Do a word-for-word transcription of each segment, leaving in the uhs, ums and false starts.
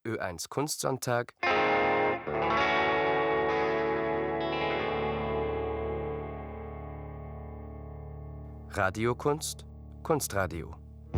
Ö eins Kunstsonntag. Radiokunst, Kunstradio.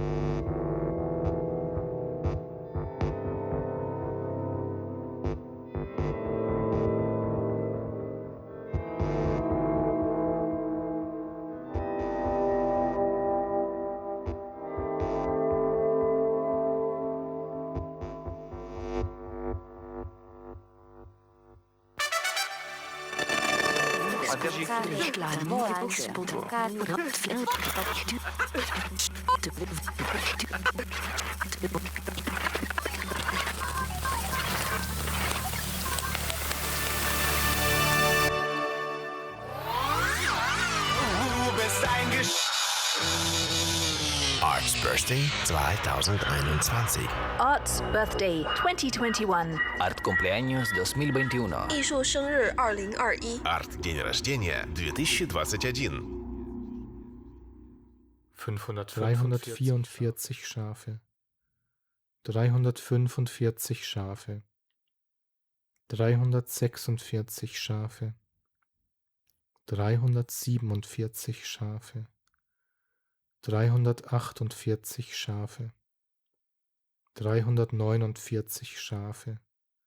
Arts Birthday zwanzig einundzwanzig. Arts Birthday twenty twenty-one. Art Cumpleaños dos mil veintiuno. 艺术生日二零二一。 Art День рождения две тысячи двадцать один. dreihundertvierundvierzig Schafe, dreihundertfünfundvierzig Schafe, dreihundertsechsundvierzig Schafe, dreihundertsiebenundvierzig Schafe, dreihundertachtundvierzig Schafe, dreihundertneunundvierzig Schafe,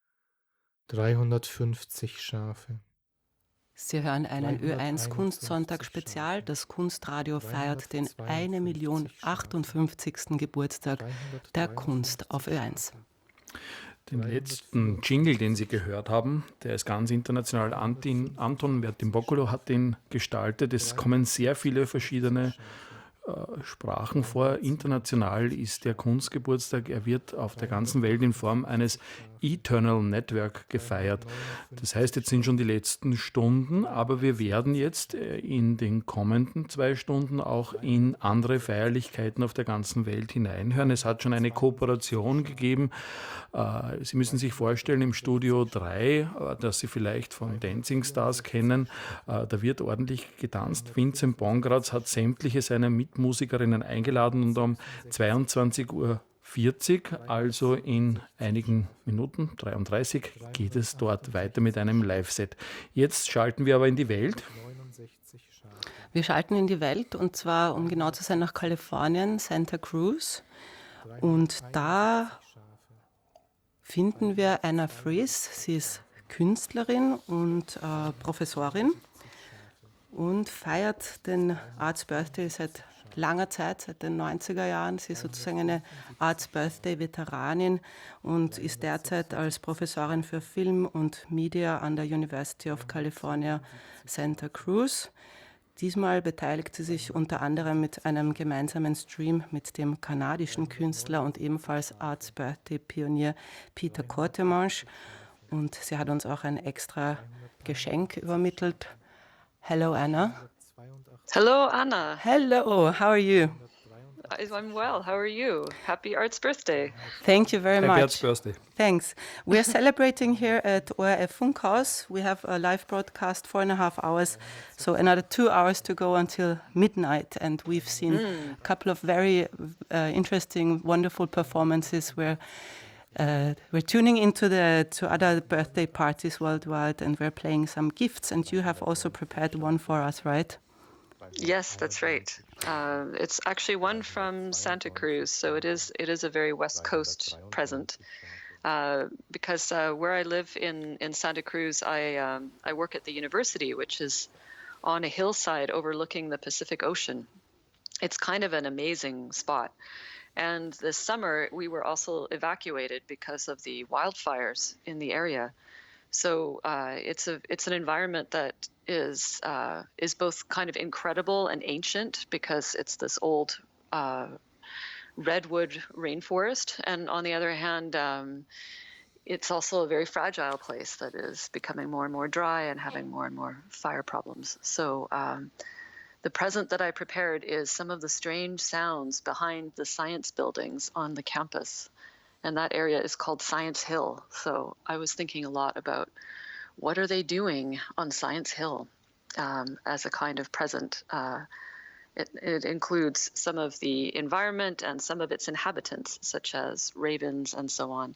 dreihundertfünfzig Schafe. Sie hören einen Ö eins Kunstsonntag-Spezial. Das Kunstradio feiert den eine Million achtundfünfzigsten Geburtstag der Kunst auf Ö eins. Den letzten Jingle, den Sie gehört haben, der ist ganz international. Antin, Anton Vertimbocolo hat den gestaltet. Es kommen sehr viele verschiedene äh, Sprachen vor. International ist der Kunstgeburtstag. Er wird auf der ganzen Welt in Form eines Eternal Network gefeiert. Das heißt, jetzt sind schon die letzten Stunden, aber wir werden jetzt in den kommenden zwei Stunden auch in andere Feierlichkeiten auf der ganzen Welt hineinhören. Es hat schon eine Kooperation gegeben. Sie müssen sich vorstellen, im Studio drei, das Sie vielleicht von Dancing Stars kennen, da wird ordentlich getanzt. Vincent Bongratz hat sämtliche seiner Mitmusikerinnen eingeladen und um zweiundzwanzig Uhr vierzig, also in einigen Minuten, dreiunddreißig, geht es dort weiter mit einem Live-Set. Jetzt schalten wir aber in die Welt. Wir schalten in die Welt und zwar, um genau zu sein, nach Kalifornien, Santa Cruz. Und da finden wir Anna Fries. Sie ist Künstlerin und äh, Professorin und feiert den Arts Birthday seit langer Zeit, seit den neunziger Jahren. Sie ist sozusagen eine Arts Birthday-Veteranin und ist derzeit als Professorin für Film und Media an der University of California, Santa Cruz. Diesmal beteiligt sie sich unter anderem mit einem gemeinsamen Stream mit dem kanadischen Künstler und ebenfalls Arts Birthday-Pionier Peter Courtemanche. Und sie hat uns auch ein extra Geschenk übermittelt. Hello, Anna. Hello, Anna. Hello, how are you? I'm well. How are you? Happy Arts Birthday. Thank you very Happy much. Arts Birthday. Thanks. We are celebrating here at O R F Funkhaus. We have a live broadcast, four and a half hours, so another two hours to go until midnight. And we've seen mm. a couple of very uh, interesting, wonderful performances where uh, we're tuning into the to other birthday parties worldwide, and we're playing some gifts. And you have also prepared one for us, right? Yes, that's right. Uh, it's actually one from Santa Cruz, so it is it is a very West Coast present. Uh, because uh, where I live in, in Santa Cruz, I um, I work at the university, which is on a hillside overlooking the Pacific Ocean. It's kind of an amazing spot. And this summer, we were also evacuated because of the wildfires in the area. So uh, it's a it's an environment that is uh, is both kind of incredible and ancient because it's this old uh, redwood rainforest, and on the other hand, um, it's also a very fragile place that is becoming more and more dry and having more and more fire problems. So um, the present that I prepared is some of the strange sounds behind the science buildings on the campus. And that area is called Science Hill. So I was thinking a lot about what are they doing on Science Hill um, as a kind of present. Uh, it, it includes some of the environment and some of its inhabitants, such as ravens and so on.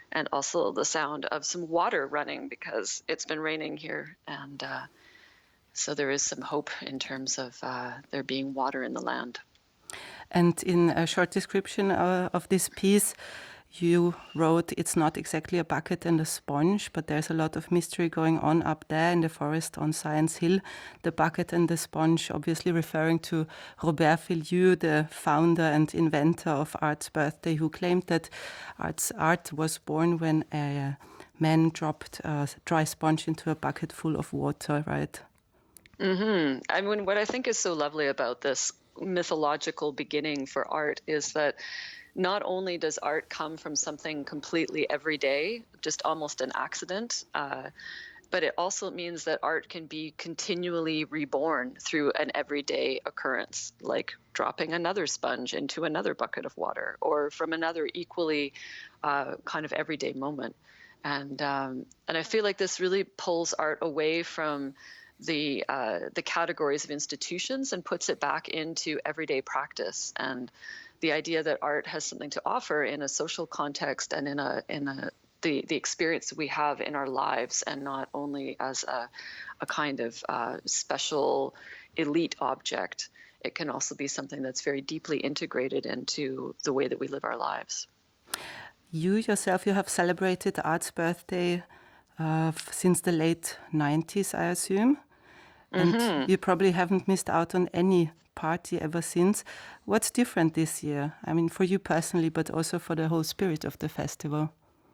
and also the sound of some water running because it's been raining here. And uh, so there is some hope in terms of uh, there being water in the land. And in a short description uh, of this piece, you wrote, it's not exactly a bucket and a sponge, but there's a lot of mystery going on up there in the forest on Science Hill. The bucket and the sponge, obviously referring to Robert Filliou, the founder and inventor of Art's Birthday, who claimed that Art's art was born when a man dropped a dry sponge into a bucket full of water, right? Mm-hmm. I mean, what I think is so lovely about this mythological beginning for art is that not only does art come from something completely everyday, just almost an accident, uh, but it also means that art can be continually reborn through an everyday occurrence, like dropping another sponge into another bucket of water, or from another equally uh, kind of everyday moment. And um, and I feel like this really pulls art away from the uh, the categories of institutions and puts it back into everyday practice, and the idea that art has something to offer in a social context and in a in a the the experience that we have in our lives, and not only as a a kind of uh, special elite object. It can also be something that's very deeply integrated into the way that we live our lives. You yourself, you have celebrated Art's Birthday uh, since the late nineties, I assume. And Mm-hmm. you probably haven't missed out on any party ever since. What's different this year? I mean, for you personally, but also for the whole spirit of the festival.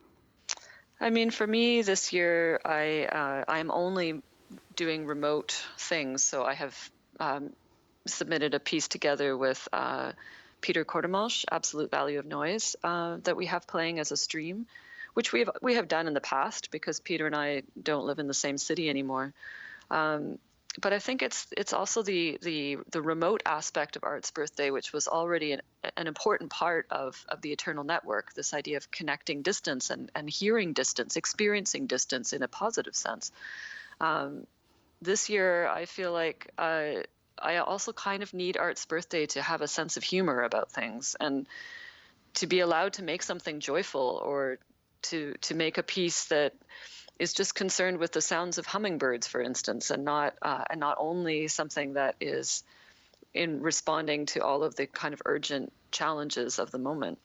I mean, for me this year, I uh, I'm only doing remote things. So I have um, submitted a piece together with uh, Peter Kortemalch, Absolute Value of Noise, uh, that we have playing as a stream, which we have we have done in the past because Peter and I don't live in the same city anymore. Um, But I think it's it's also the the the remote aspect of Art's Birthday, which was already an, an important part of, of the Eternal Network, this idea of connecting distance and, and hearing distance, experiencing distance in a positive sense. Um, this year, I feel like uh, I also kind of need Art's Birthday to have a sense of humor about things and to be allowed to make something joyful, or to to make a piece that is just concerned with the sounds of hummingbirds, for instance, and not uh, and not only something that is in responding to all of the kind of urgent challenges of the moment.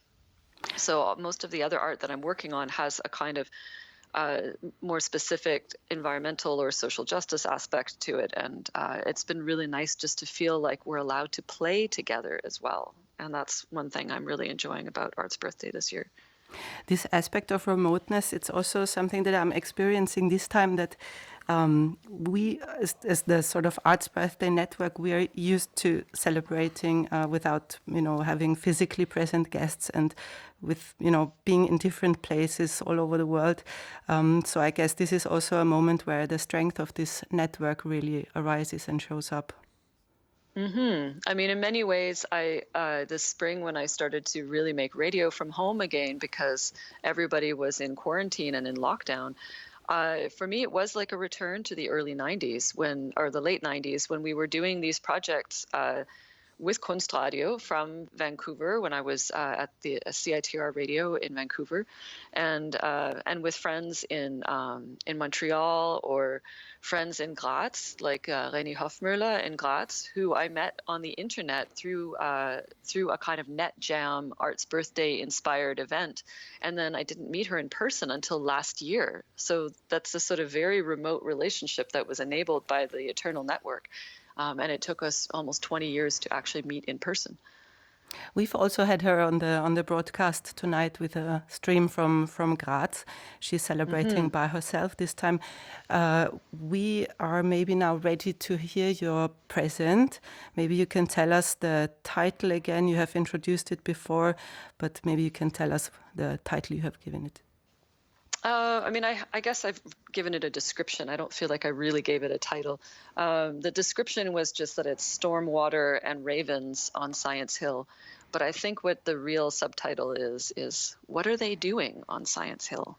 So most of the other art that I'm working on has a kind of uh, more specific environmental or social justice aspect to it, and uh, it's been really nice just to feel like we're allowed to play together as well. And that's one thing I'm really enjoying about Art's Birthday this year. This aspect of remoteness, it's also something that I'm experiencing this time, that um, we, as, as the sort of Art's Birthday network, we are used to celebrating uh, without, you know, having physically present guests, and with, you know, being in different places all over the world. Um, so I guess this is also a moment where the strength of this network really arises and shows up. Mm-hmm. I mean, in many ways, I uh, this spring when I started to really make radio from home again because everybody was in quarantine and in lockdown, uh, for me it was like a return to the early nineties when, or the late nineties, when we were doing these projects uh, with Kunstradio from Vancouver when I was uh, at the C I T R radio in Vancouver, and uh, and with friends in um, in Montreal, or friends in Graz, like uh, René Hofmüller in Graz, who I met on the internet through uh, through a kind of net jam Art's Birthday inspired event, and then I didn't meet her in person until last year. So that's a sort of very remote relationship that was enabled by the Eternal Network. Um, and it took us almost twenty years to actually meet in person. We've also had her on the on the broadcast tonight with a stream from, from Graz. She's celebrating Mm-hmm. by herself this time. Uh, we are maybe now ready to hear your present. Maybe you can tell us the title again. You have introduced it before, but maybe you can tell us the title you have given it. Uh, I mean, I, I guess I've given it a description. I don't feel like I really gave it a title. Um, the description was just that it's Stormwater and Ravens on Science Hill. But I think what the real subtitle is, is what are they doing on Science Hill?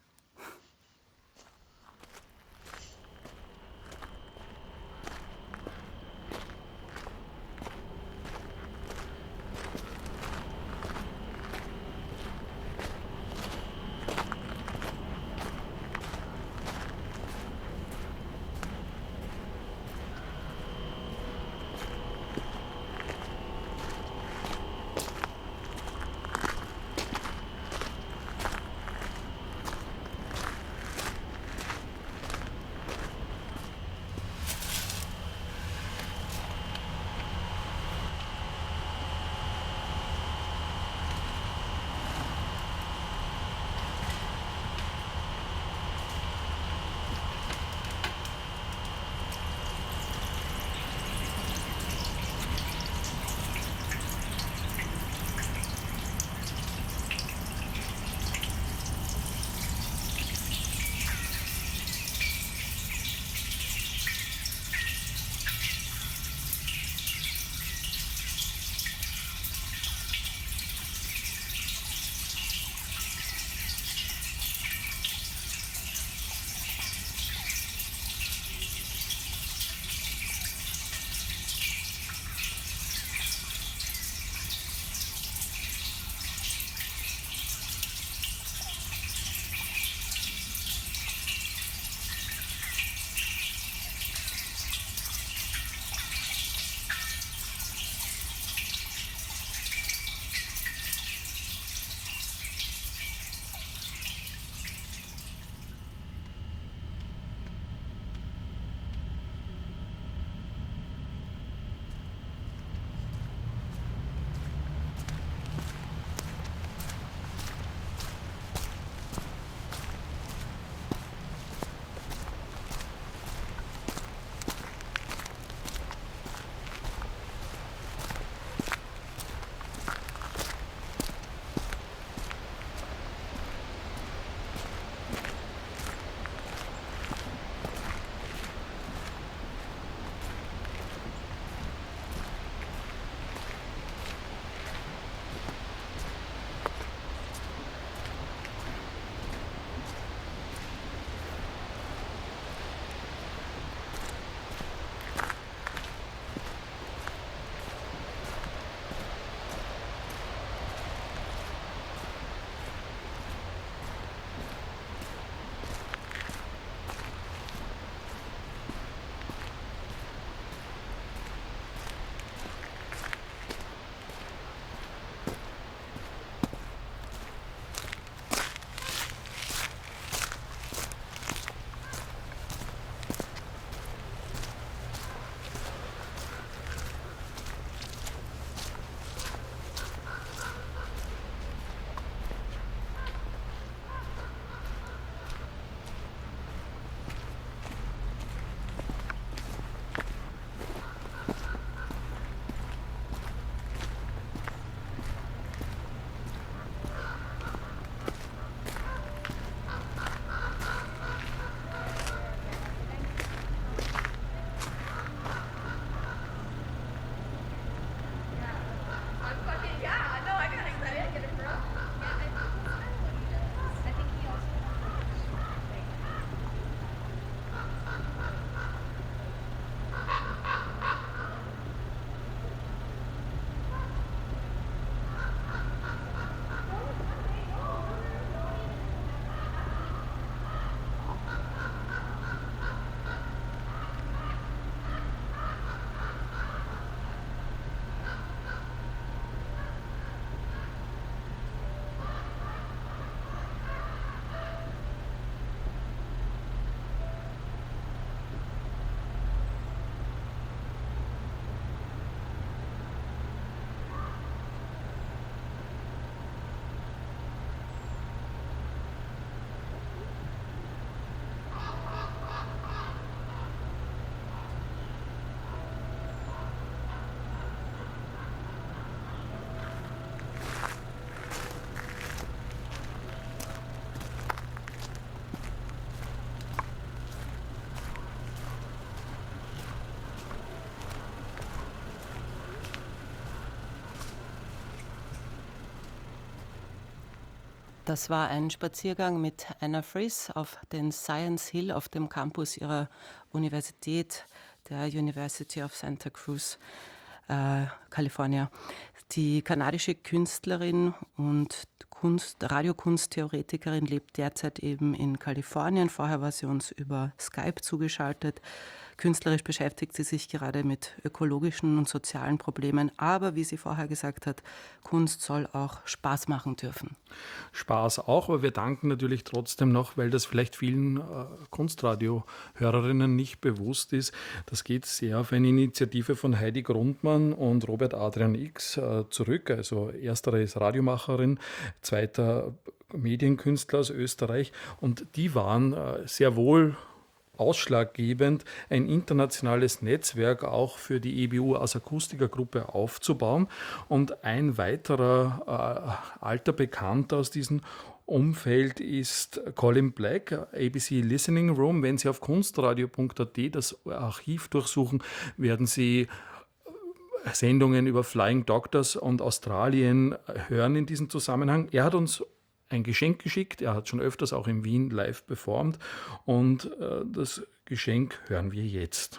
Das war ein Spaziergang mit Anna Friis auf den Science Hill auf dem Campus ihrer Universität, der University of Santa Cruz, äh, Kalifornien. Die kanadische Künstlerin und Kunst, Radiokunsttheoretikerin lebt derzeit eben in Kalifornien. Vorher war sie uns über Skype zugeschaltet. Künstlerisch beschäftigt sie sich gerade mit ökologischen und sozialen Problemen. Aber wie sie vorher gesagt hat, Kunst soll auch Spaß machen dürfen. Spaß auch, aber wir danken natürlich trotzdem noch, weil das vielleicht vielen äh, Kunstradio-Hörerinnen nicht bewusst ist. Das geht sehr auf eine Initiative von Heidi Grundmann und Robert Adrian X äh, zurück. Also erstere ist Radiomacherin, zweiter Medienkünstler aus Österreich. Und die waren äh, sehr wohl ausschlaggebend, ein internationales Netzwerk auch für die E B U als Akustikergruppe aufzubauen. Und ein weiterer äh, alter Bekannter aus diesem Umfeld ist Colin Black, A B C Listening Room. Wenn Sie auf kunstradio punkt a t das Archiv durchsuchen, werden Sie Sendungen über Flying Doctors und Australien hören in diesem Zusammenhang. Er hat uns ein Geschenk geschickt. Er hat schon öfters auch in Wien live performt und äh, das Geschenk hören wir jetzt.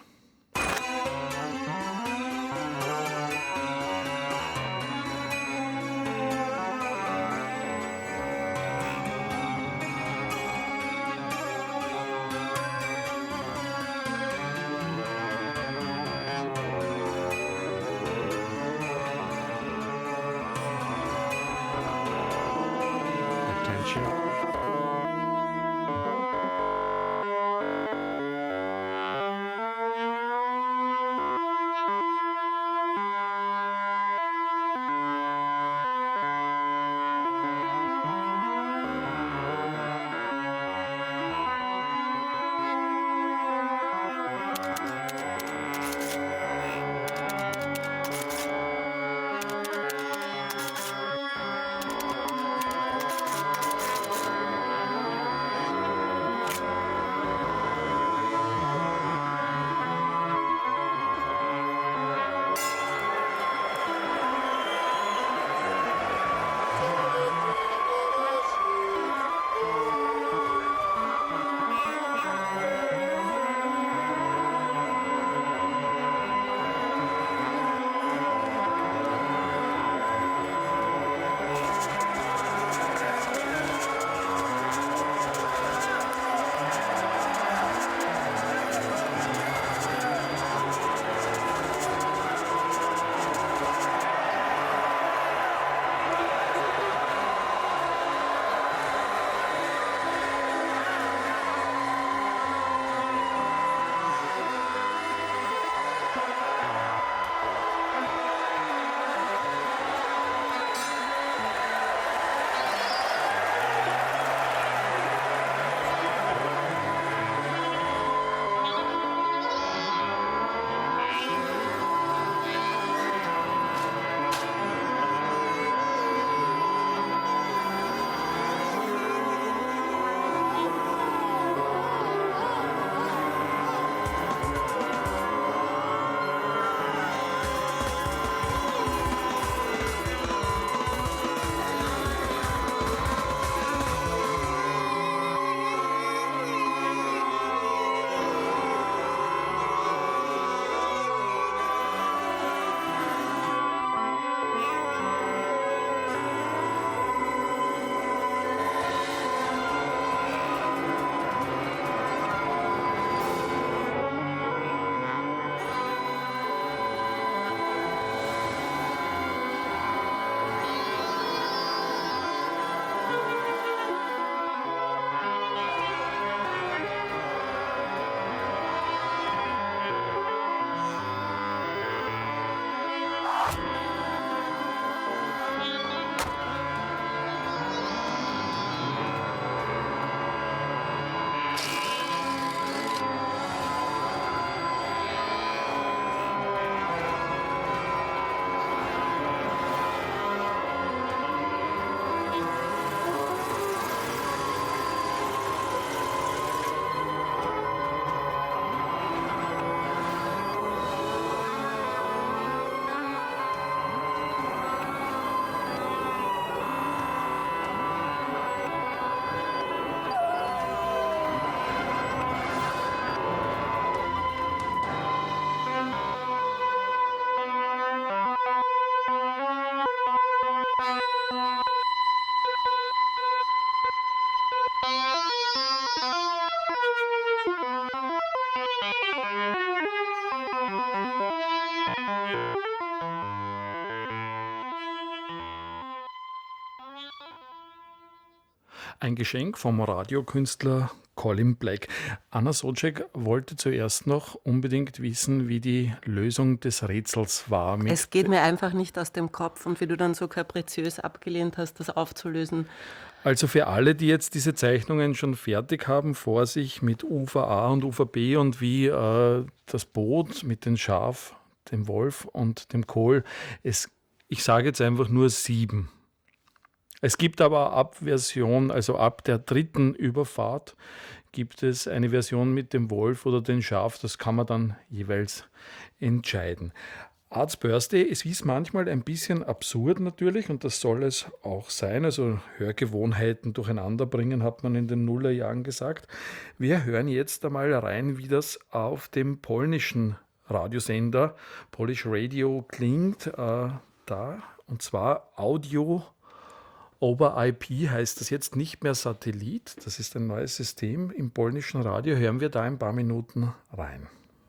Ein Geschenk vom Radiokünstler Colin Black. Anna Sobczak wollte zuerst noch unbedingt wissen, wie die Lösung des Rätsels war. Mit Es geht mir einfach nicht aus dem Kopf und wie du dann so kapriziös abgelehnt hast, das aufzulösen. Also für alle, die jetzt diese Zeichnungen schon fertig haben, vor sich mit Ufer A und Ufer B und wie äh, das Boot mit dem Schaf, dem Wolf und dem Kohl. Es, ich sage jetzt einfach nur sieben. Es gibt aber ab Version, also ab der dritten Überfahrt, gibt es eine Version mit dem Wolf oder dem Schaf. Das kann man dann jeweils entscheiden. Art's Birthday, es ist manchmal ein bisschen absurd natürlich und das soll es auch sein. Also Hörgewohnheiten durcheinander bringen, hat man in den Nullerjahren gesagt. Wir hören jetzt einmal rein, wie das auf dem polnischen Radiosender Polish Radio klingt. Äh, da, und zwar Audio Over I P heißt das jetzt, nicht mehr Satellit. Das ist ein neues System im polnischen Radio. Hören wir da ein paar Minuten rein.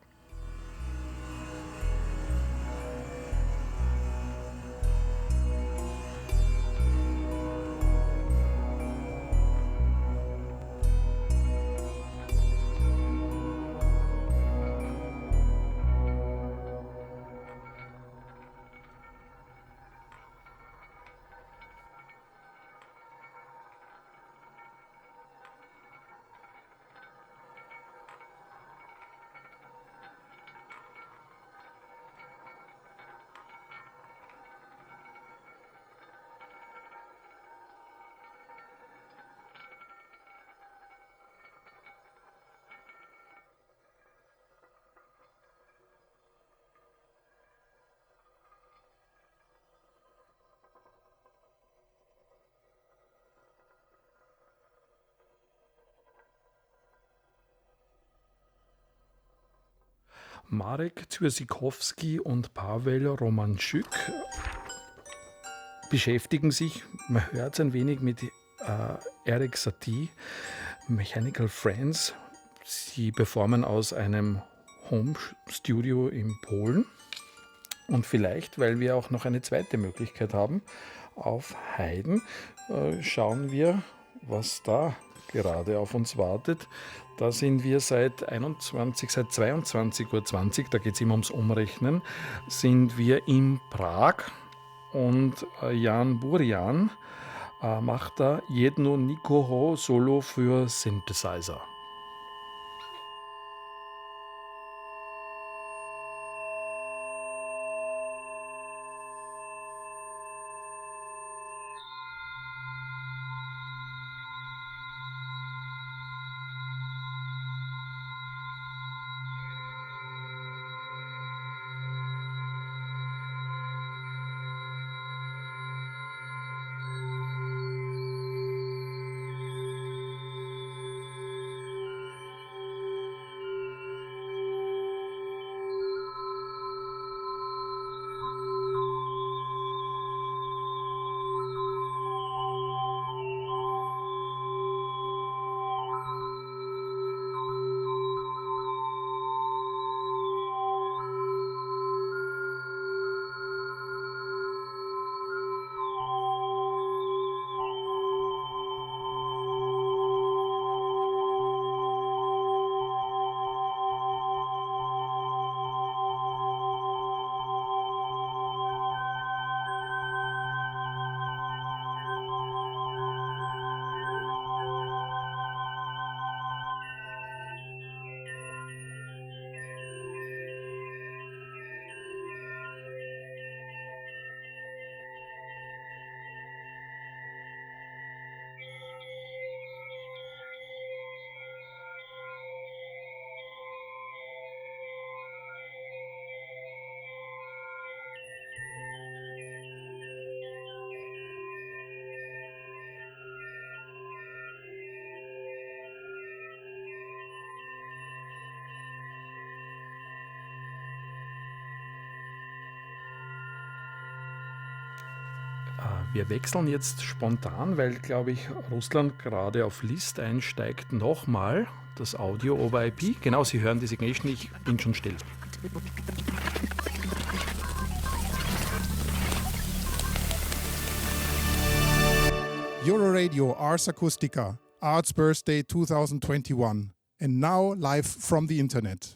Marek Zyrsikowski und Paweł Romanczyk beschäftigen sich, man hört es ein wenig, mit äh, Eric Satie, Mechanical Friends. Sie performen aus einem Home-Studio in Polen. Und vielleicht, weil wir auch noch eine zweite Möglichkeit haben, auf Haydn, äh, schauen wir, was da gerade auf uns wartet. Da sind wir seit einundzwanzig, seit zweiundzwanzig Uhr zwanzig, da geht es immer ums Umrechnen, sind wir in Prag und äh, Jan Burian äh, macht da Jedno Nikoho Solo für Synthesizer. Wir wechseln jetzt spontan, weil, glaube ich, Russland gerade auf List einsteigt, nochmal das Audio over I P. Genau, Sie hören die Signation, ich bin schon still. Euroradio Ars Acustica, Arts Birthday twenty twenty-one. And now live from the internet.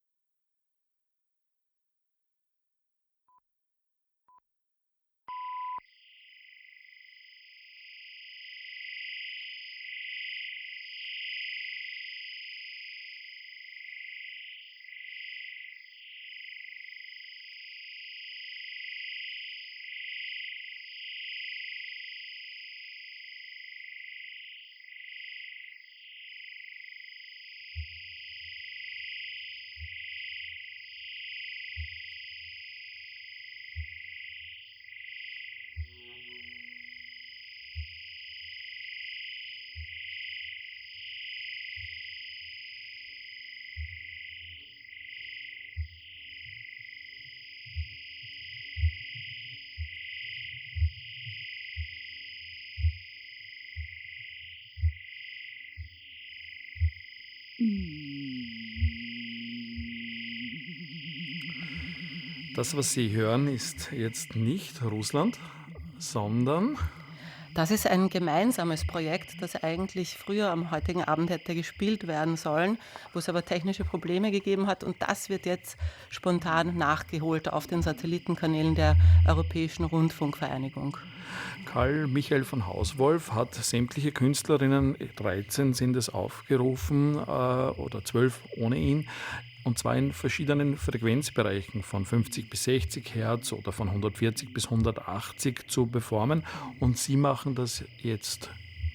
Das, was Sie hören, ist jetzt nicht Russland, sondern... Das ist ein gemeinsames Projekt, das eigentlich früher am heutigen Abend hätte gespielt werden sollen, wo es aber technische Probleme gegeben hat. Und das wird jetzt spontan nachgeholt auf den Satellitenkanälen der Europäischen Rundfunkvereinigung. Karl Michael von Hauswolf hat sämtliche Künstlerinnen, dreizehn sind es, aufgerufen, äh, oder zwölf ohne ihn, und zwar in verschiedenen Frequenzbereichen von fünfzig bis sechzig Hertz oder von hundertvierzig bis hundertachtzig zu performen. Und sie machen das jetzt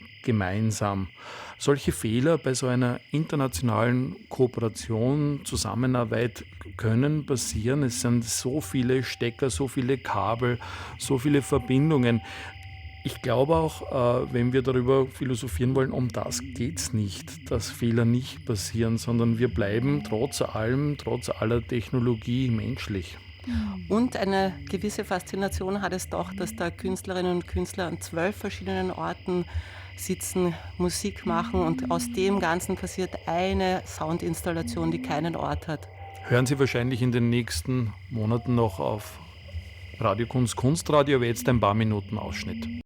gemeinsam. Solche Fehler bei so einer internationalen Kooperation, Zusammenarbeit können passieren. Es sind so viele Stecker, so viele Kabel, so viele Verbindungen. Ich glaube auch, äh, wenn wir darüber philosophieren wollen, um das geht es nicht, dass Fehler nicht passieren, sondern wir bleiben trotz allem, trotz aller Technologie menschlich. Und eine gewisse Faszination hat es doch, dass da Künstlerinnen und Künstler an zwölf verschiedenen Orten sitzen, Musik machen und aus dem Ganzen passiert eine Soundinstallation, die keinen Ort hat. Hören Sie wahrscheinlich in den nächsten Monaten noch auf Radio Kunst, Kunstradio, aber jetzt ein paar Minuten Ausschnitt.